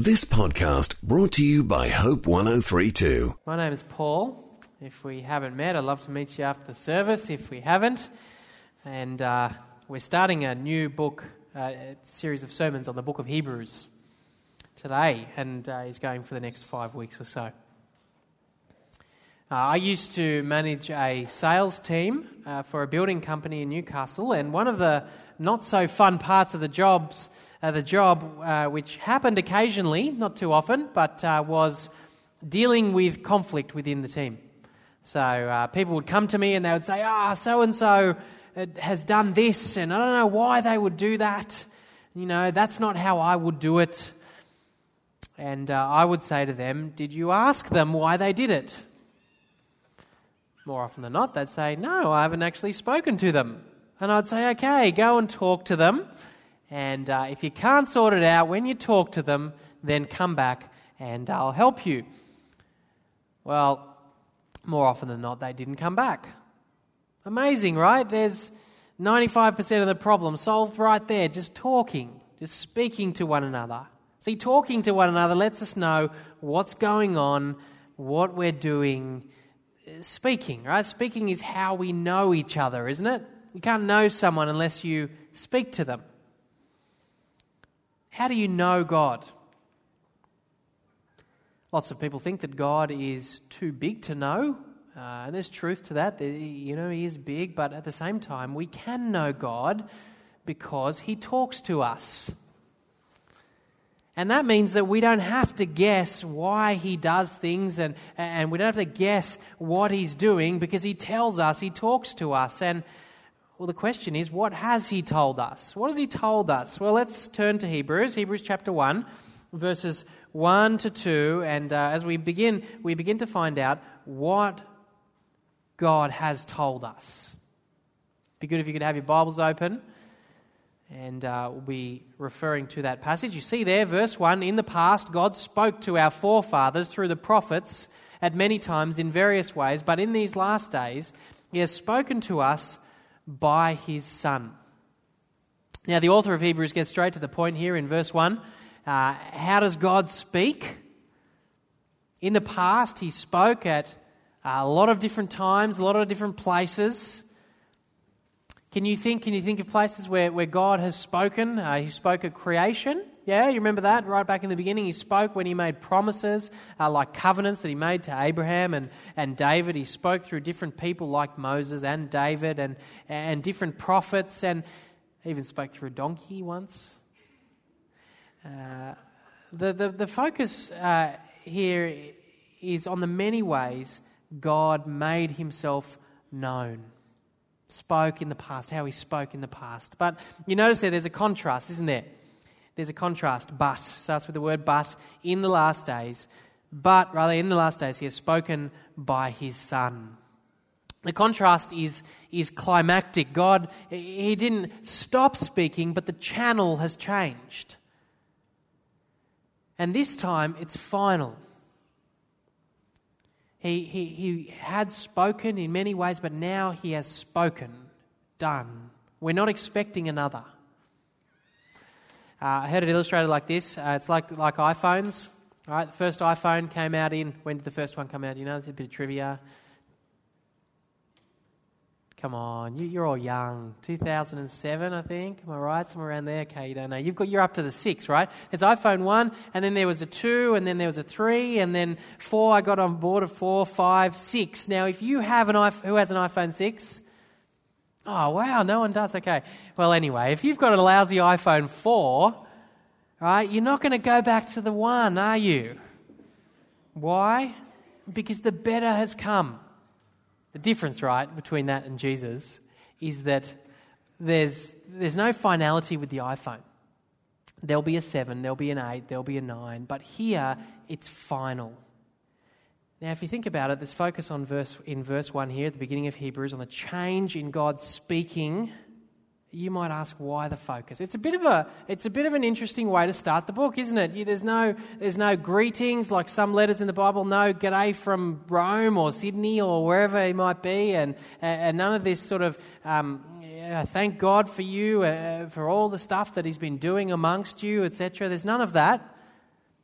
This podcast brought to you by Hope 103.2. My name is Paul. If we haven't met, I'd love to meet you after the service if we haven't. And we're starting a new book, a series of sermons on the book of Hebrews today, and is going for the next 5 weeks or so. I used to manage a sales team for a building company in Newcastle, and one of the not so fun parts of the job, which happened occasionally, not too often, but was dealing with conflict within the team. So people would come to me and they would say, so-and-so has done this, and I don't know why they would do that. You know, that's not how I would do it. And I would say to them, did you ask them why they did it? More often than not, they'd say, no, I haven't actually spoken to them. And I'd say, okay, go and talk to them. And if you can't sort it out when you talk to them, then come back and I'll help you. Well, more often than not, they didn't come back. Amazing, right? There's 95% of the problem solved right there, just talking, just speaking to one another. See, talking to one another lets us know what's going on, what we're doing. Speaking, right? Speaking is how we know each other, isn't it? You can't know someone unless you speak to them. How do you know God? Lots of people think that God is too big to know, and there's truth to that. You know, He is big, but at the same time, we can know God because He talks to us. And that means that we don't have to guess why He does things, and we don't have to guess what He's doing because He tells us, He talks to us. And well, the question is, what has He told us? What has He told us? Well, let's turn to Hebrews chapter 1, verses 1 to 2, and as we begin to find out what God has told us. It'd be good if you could have your Bibles open. And we'll be referring to that passage. You see there, verse 1, in the past, God spoke to our forefathers through the prophets at many times in various ways, but in these last days, He has spoken to us by His Son. Now, the author of Hebrews gets straight to the point here in verse 1. How does God speak? In the past, He spoke at a lot of different times, a lot of different places. Can you think of places where God has spoken? He spoke at creation. Yeah, you remember that? Right back in the beginning, He spoke when He made promises, like covenants that He made to Abraham and David. He spoke through different people like Moses and David and different prophets, and even spoke through a donkey once. The focus here is on the many ways God made Himself known. Spoke in the past, how He spoke in the past. But you notice there's a contrast, isn't there? There's a contrast. But, starts with the word but, in the last days. But, rather, in the last days, He has spoken by His Son. The contrast is climactic. God, He didn't stop speaking, but the channel has changed. And this time, it's final. He had spoken in many ways, but now He has spoken. Done. We're not expecting another. I heard it illustrated like this. It's like iPhones. Right? The first iPhone came out when did the first one come out? You know, it's a bit of trivia. Come on, you're all young. 2007, I think. Am I right? Somewhere around there. Okay, you don't know. You're up to the 6, right? There's iPhone 1, and then there was a 2, and then there was a 3, and then 4. I got on board of 4, 5, 6. Now, if you have who has an iPhone 6? Oh, wow, no one does. Okay. Well, anyway, if you've got a lousy iPhone 4, right, you're not going to go back to the 1, are you? Why? Because the better has come. The difference, right, between that and Jesus is that there's no finality with the iPhone. There'll be a 7, there'll be an 8, there'll be a 9, but here it's final. Now, if you think about it, this focus on verse 1 here at the beginning of Hebrews on the change in God speaking. You might ask, why the focus? It's a bit of an interesting way to start the book, isn't it? There's no greetings like some letters in the Bible. No g'day from Rome or Sydney or wherever it might be, and none of this sort of thank God for you for all the stuff that He's been doing amongst you, etc. There's none of that.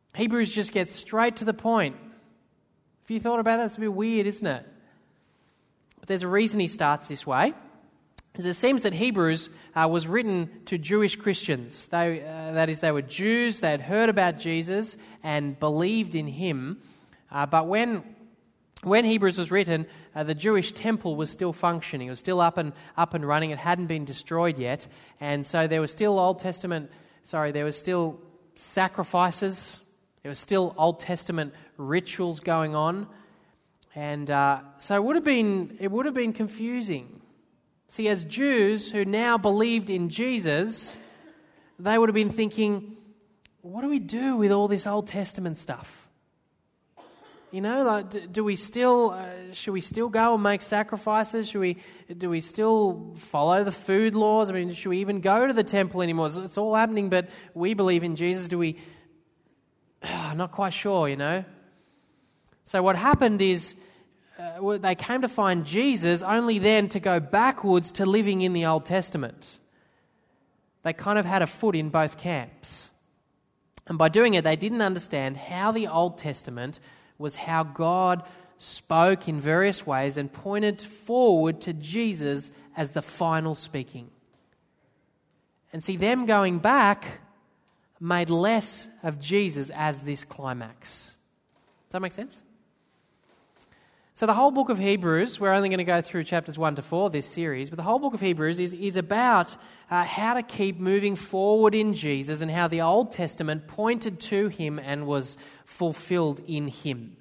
Hebrews just gets straight to the point. If you thought about that, it's a bit weird, isn't it? But there's a reason he starts this way. Because it seems that Hebrews was written to Jewish Christians. That is, they were Jews, they had heard about Jesus and believed in him. But when Hebrews was written, the Jewish temple was still functioning. It was still up and running. It hadn't been destroyed yet. And so there was still there was still sacrifices. There was still Old Testament rituals going on. And so it would have been confusing. See, as Jews who now believed in Jesus, they would have been thinking, what do we do with all this Old Testament stuff? You know, like, should we still go and make sacrifices? Do we still follow the food laws? I mean, should we even go to the temple anymore? It's all happening, but we believe in Jesus. Do we? I'm not quite sure, you know. So what happened is they came to find Jesus only then to go backwards to living in the Old Testament. They kind of had a foot in both camps. And by doing it, they didn't understand how the Old Testament was how God spoke in various ways and pointed forward to Jesus as the final speaking. And see, them going back made less of Jesus as this climax. Does that make sense? So the whole book of Hebrews, we're only going to go through chapters 1 to 4, this series, but the whole book of Hebrews is about how to keep moving forward in Jesus and how the Old Testament pointed to him and was fulfilled in him.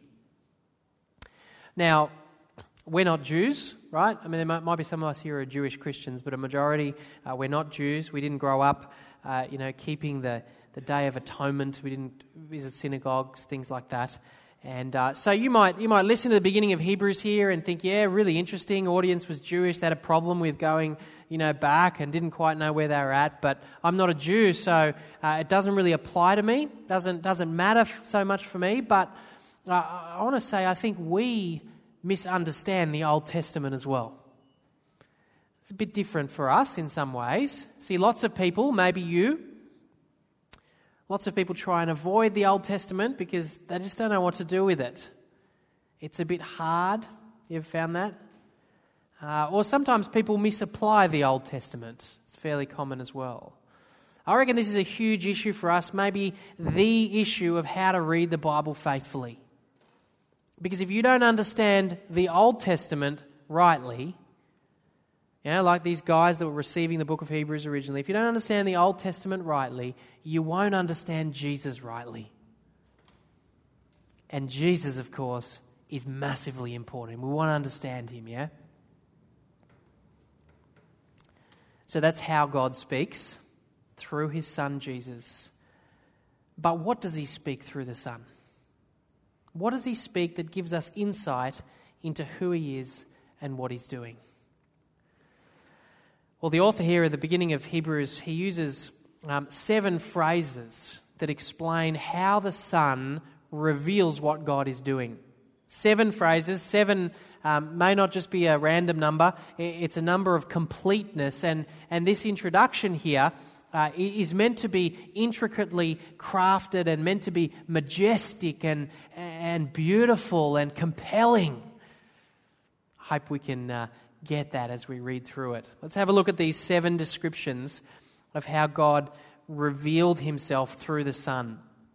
Now, we're not Jews, right? I mean, there might be some of us here who are Jewish Christians, but a majority, we're not Jews. We didn't grow up, keeping the Day of Atonement. We didn't visit synagogues, things like that. And so you might listen to the beginning of Hebrews here and think, yeah, really interesting. Audience was Jewish. They had a problem with going, back and didn't quite know where they were at. But I'm not a Jew, so it doesn't really apply to me. Doesn't matter so much for me. But I want to say I think we misunderstand the Old Testament as well. It's a bit different for us in some ways. See, lots of people, maybe you, lots of people try and avoid the Old Testament because they just don't know what to do with it. It's a bit hard. You ever found that? Or sometimes people misapply the Old Testament. It's fairly common as well. I reckon this is a huge issue for us, maybe the issue of how to read the Bible faithfully. Because if you don't understand the Old Testament rightly, like these guys that were receiving the book of Hebrews originally, if you don't understand the Old Testament rightly, you won't understand Jesus rightly. And Jesus, of course, is massively important. We want to understand him, yeah? So that's how God speaks, through his Son Jesus. But what does he speak through the Son? What does he speak that gives us insight into who he is and what he's doing? Well, the author here at the beginning of Hebrews, he uses 7 phrases that explain how the Son reveals what God is doing. 7 phrases, 7 may not just be a random number, it's a number of completeness. And this introduction here is meant to be intricately crafted and meant to be majestic and beautiful and compelling. I hope we can get that as we read through it. Let's have a look at these 7 descriptions of how God revealed himself through the Son.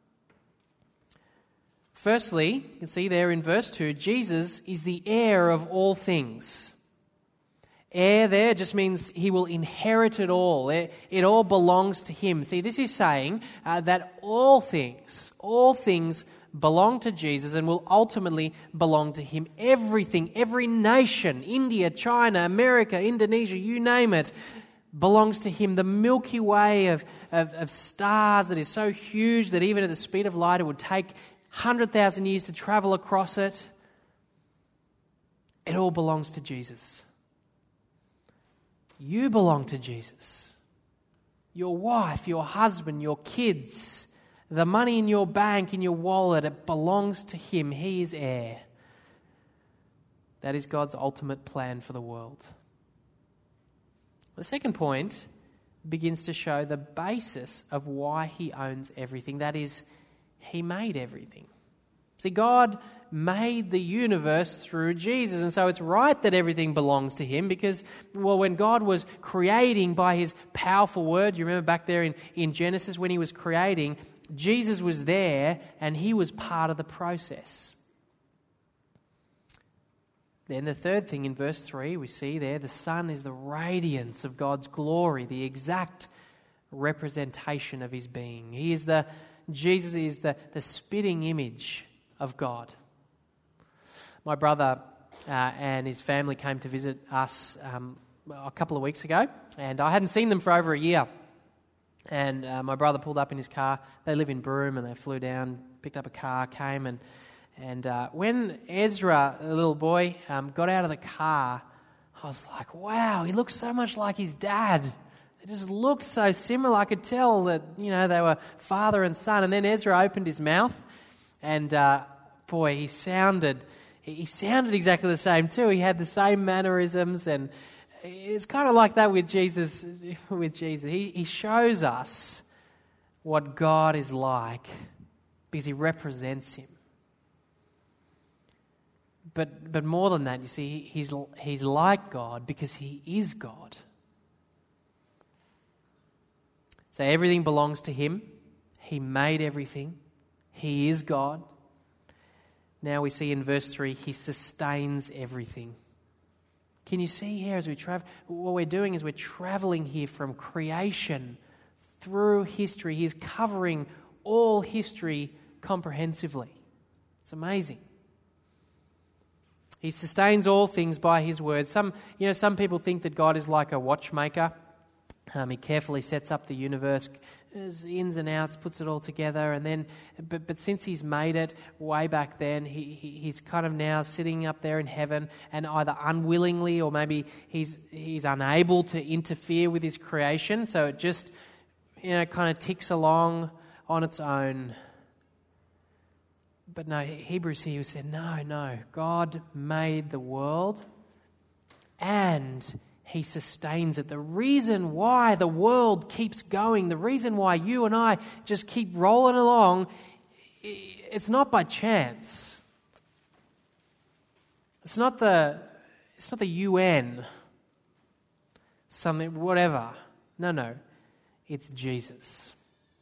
Firstly, you can see there in verse 2, Jesus is the heir of all things. Heir there just means he will inherit it all. It all belongs to him. See, this is saying that all things belong to Jesus and will ultimately belong to him. Everything, every nation, India, China, America, Indonesia, you name it, belongs to him. The Milky Way of stars that is so huge that even at the speed of light it would take 100,000 years to travel across it. It all belongs to Jesus. You belong to Jesus. Your wife, your husband, your kids, the money in your bank, in your wallet, it belongs to him. He is heir. That is God's ultimate plan for the world. The second point begins to show the basis of why he owns everything. That is, He made everything. See, God made the universe through Jesus, and so it's right that everything belongs to him because, well, when God was creating by his powerful word, you remember back there in Genesis when he was creating, Jesus was there and he was part of the process. Then the third thing in verse 3, we see there, the Son is the radiance of God's glory, the exact representation of his being. Jesus is the spitting image of God. My brother and his family came to visit us a couple of weeks ago, and I hadn't seen them for over a year. And my brother pulled up in his car. They live in Broome, and they flew down, picked up a car, came, and when Ezra, the little boy, got out of the car, I was like, wow, he looks so much like his dad. They just looked so similar. I could tell that, they were father and son. And then Ezra opened his mouth, and boy, he sounded exactly the same too. He had the same mannerisms, and it's kind of like that with Jesus. He shows us what God is like because he represents him. But more than that, you see, he's like God because he is God. So everything belongs to him. He made everything. He is God. Now we see in verse 3, he sustains everything. Can you see here as we travel? What we're doing is we're traveling here from creation through history. He's covering all history comprehensively. It's amazing. He sustains all things by his word. Some people think that God is like a watchmaker. He carefully sets up the universe, ins and outs, puts it all together, and then, but since he's made it way back then, he's kind of now sitting up there in heaven, and either unwillingly or maybe he's unable to interfere with his creation, so it just kind of ticks along on its own. But no, Hebrews here said, no, God made the world and he sustains it. The reason why the world keeps going, the reason why you and I just keep rolling along, it's not by chance. It's not the UN, something, whatever. No, it's Jesus.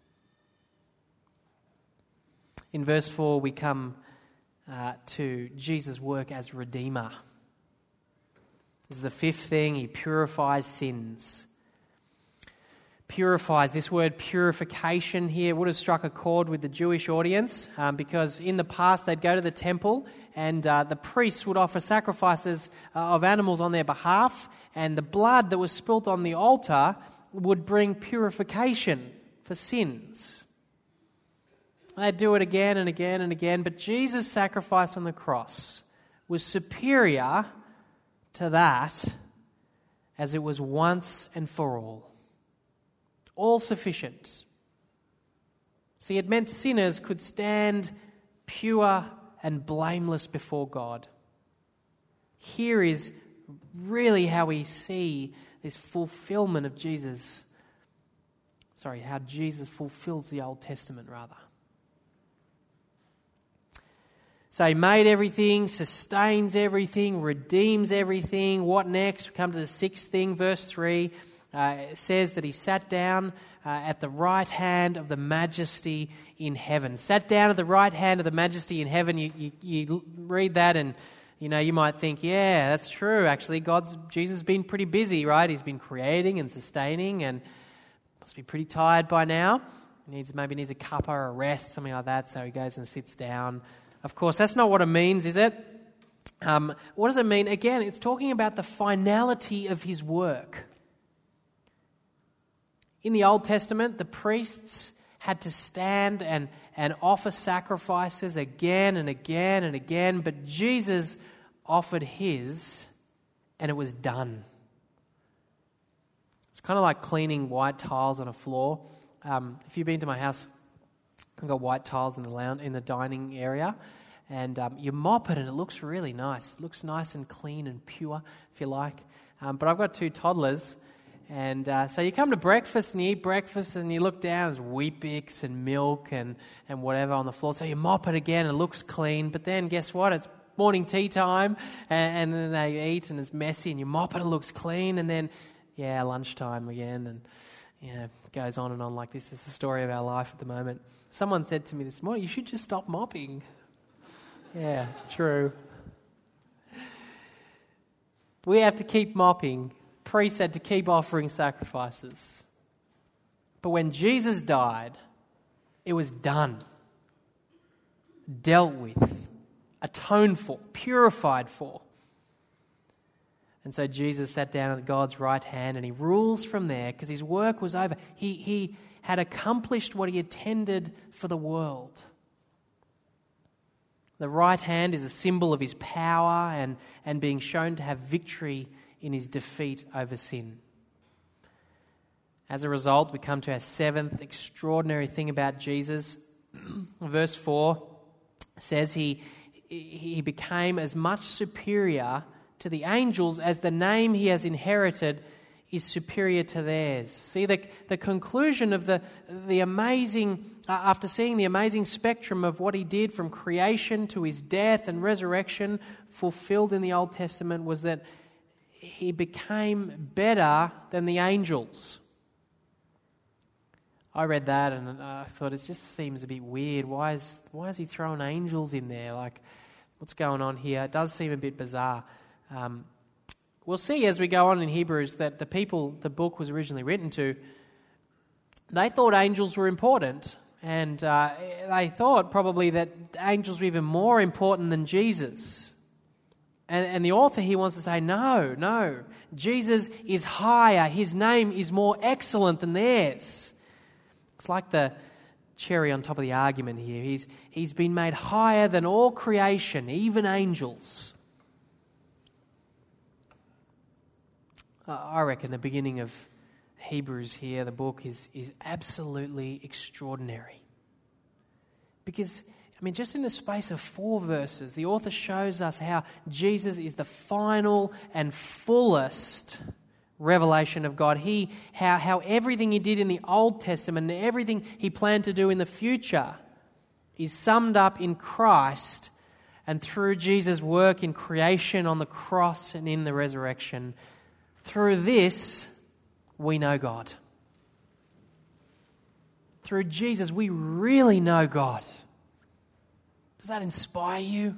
In verse 4, we come to Jesus' work as Redeemer. This is the fifth thing. He purifies sins. Purifies. This word purification here would have struck a chord with the Jewish audience because in the past they'd go to the temple and the priests would offer sacrifices of animals on their behalf, and the blood that was spilt on the altar would bring purification for sins. They'd do it again and again and again, but Jesus' sacrifice on the cross was superior to that, as it was once and for all sufficient. See, it meant sinners could stand pure and blameless before God. Here is really how we see this fulfillment of how Jesus fulfills the Old Testament, rather. So he made everything, sustains everything, redeems everything. What next? We come to the sixth thing, verse 3. It says that he sat down at the right hand of the majesty in heaven. Sat down at the right hand of the majesty in heaven. You read that and you might think, yeah, that's true. Actually, Jesus has been pretty busy, right? He's been creating and sustaining and must be pretty tired by now. Maybe needs a cuppa or a rest, something like that. So he goes and sits down. Of course, that's not what it means, is it? What does it mean? Again, it's talking about the finality of his work. In the Old Testament, the priests had to stand and offer sacrifices again and again and again, but Jesus offered his, and it was done. It's kind of like cleaning white tiles on a floor. If you've been to my house, I've got white tiles in the lounge, in the dining area, and you mop it and it looks really nice. It looks nice and clean and pure, if you like. But I've got two toddlers, And so you come to breakfast and you eat breakfast and you look down, there's Weet-Bix and milk and whatever on the floor. So you mop it again and it looks clean. But then guess what? It's morning tea time and then they eat and it's messy and you mop it and it looks clean. And then, lunchtime again. And, it goes on and on like this. This is the story of our life at the moment. Someone said to me this morning, you should just stop mopping. Yeah, true. We have to keep mopping. Priests had to keep offering sacrifices. But when Jesus died, it was done, dealt with, atoned for, purified for. And so Jesus sat down at God's right hand and he rules from there because his work was over. He had accomplished what he intended for the world. The right hand is a symbol of his power and being shown to have victory in his defeat over sin. As a result, we come to our seventh extraordinary thing about Jesus. Verse 4 says he became as much superior to the angels as the name he has inherited is superior to theirs. See, the conclusion of the amazing, after seeing the amazing spectrum of what he did from creation to his death and resurrection fulfilled in the Old Testament, was that he became better than the angels. I read that and I thought it just seems a bit weird. Why is he throwing angels in there? Like, what's going on here? It does seem a bit bizarre. We'll see as we go on in Hebrews that the people the book was originally written to, they thought angels were important. And they thought probably that angels were even more important than Jesus. And the author here wants to say, no, Jesus is higher. His name is more excellent than theirs. It's like the cherry on top of the argument here. He's been made higher than all creation, even angels. I reckon the beginning of Hebrews here, the book, is absolutely extraordinary. Because, just in the space of 4 verses, the author shows us how Jesus is the final and fullest revelation of God. How everything he did in the Old Testament and everything he planned to do in the future is summed up in Christ, and through Jesus' work in creation on the cross and in the resurrection. Through this, we know God. Through Jesus, we really know God. Does that inspire you?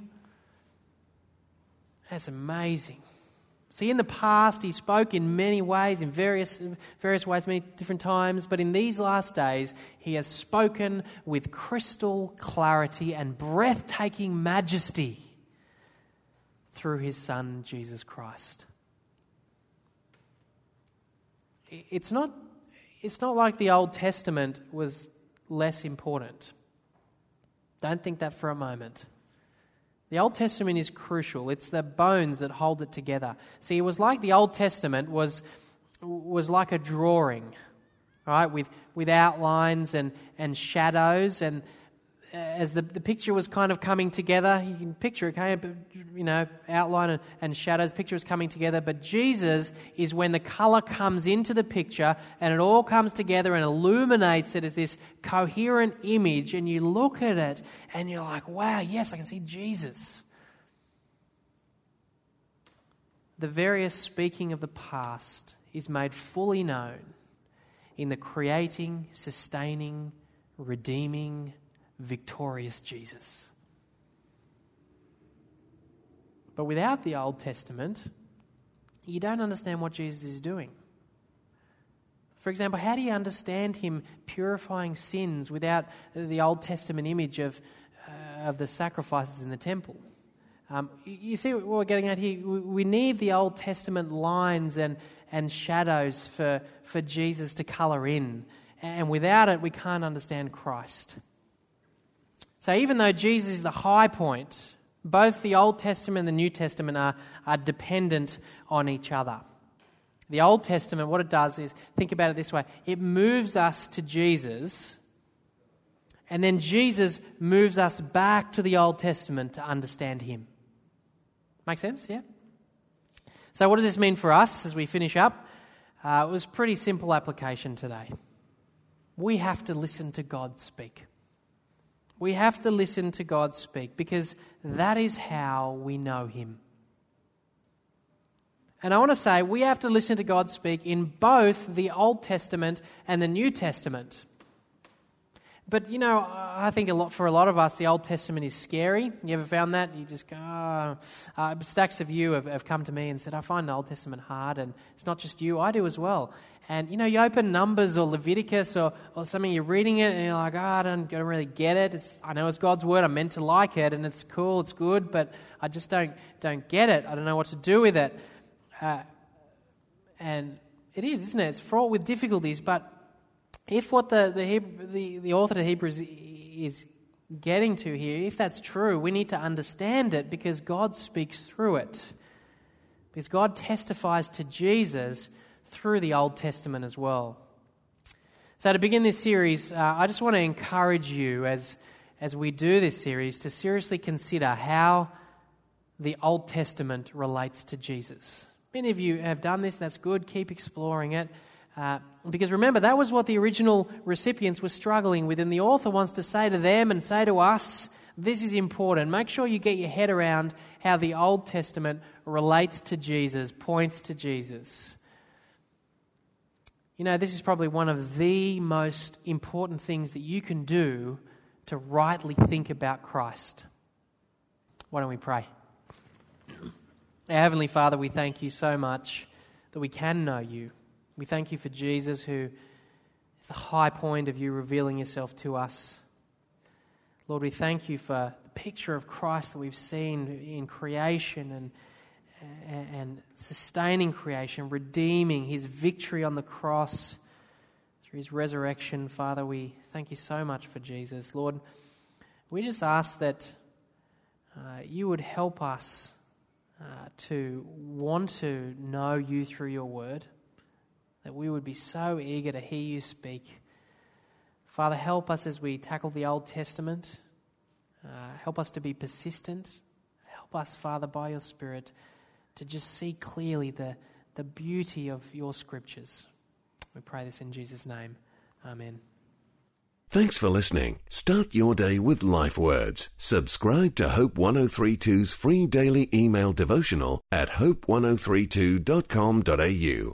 That's amazing. See, in the past, he spoke in many ways, in various ways, many different times, but in these last days, he has spoken with crystal clarity and breathtaking majesty through his Son, Jesus Christ. It's not like the Old Testament was less important. Don't think that for a moment. The Old Testament is crucial. It's the bones that hold it together. See, it was like the Old Testament was like a drawing, right, with outlines and shadows, and as the picture was kind of coming together, you can picture it, outline and shadows, picture was coming together. But Jesus is when the colour comes into the picture and it all comes together and illuminates it as this coherent image, and you look at it and you're like, wow, yes, I can see Jesus. The various speaking of the past is made fully known in the creating, sustaining, redeeming, victorious Jesus. But without the Old Testament, you don't understand what Jesus is doing. For example, how do you understand him purifying sins without the Old Testament image of the sacrifices in the temple? You see what we're getting at here? We need the Old Testament lines and shadows for Jesus to colour in. And without it, we can't understand Christ. So even though Jesus is the high point, both the Old Testament and the New Testament are dependent on each other. The Old Testament, what it does is, think about it this way, it moves us to Jesus, and then Jesus moves us back to the Old Testament to understand him. Make sense? Yeah? So what does this mean for us as we finish up? It was pretty simple application today. We have to listen to God speak. We have to listen to God speak because that is how we know Him. And I want to say we have to listen to God speak in both the Old Testament and the New Testament. But, I think for a lot of us, the Old Testament is scary. You ever found that? You just go, stacks of you have come to me and said, I find the Old Testament hard, and it's not just you, I do as well. And, you open Numbers or Leviticus or something, you're reading it, and you're like, I don't really get it. I know it's God's word, I'm meant to like it, and it's cool, it's good, but I just don't get it. I don't know what to do with it. And it is, isn't it? It's fraught with difficulties, but if what the author of Hebrews is getting to here, if that's true, we need to understand it because God speaks through it. Because God testifies to Jesus through the Old Testament as well. So to begin this series, I just want to encourage you as we do this series to seriously consider how the Old Testament relates to Jesus. Many of you have done this, that's good, keep exploring it. Because remember, that was what the original recipients were struggling with, and the author wants to say to them and say to us, this is important. Make sure you get your head around how the Old Testament relates to Jesus, points to Jesus. This is probably one of the most important things that you can do to rightly think about Christ. Why don't we pray? Our Heavenly Father, we thank you so much that we can know you. We thank you for Jesus, who is the high point of you revealing yourself to us. Lord, we thank you for the picture of Christ that we've seen in creation and sustaining creation, redeeming his victory on the cross through his resurrection. Father, we thank you so much for Jesus. Lord, we just ask that you would help us to want to know you through your word, that we would be so eager to hear you speak. Father, help us as we tackle the Old Testament. Help us to be persistent. Help us, Father, by your Spirit, to just see clearly the beauty of your scriptures. We pray this in Jesus' name. Amen. Thanks for listening. Start your day with Life Words. Subscribe to Hope 1032's free daily email devotional at hope1032.com.au.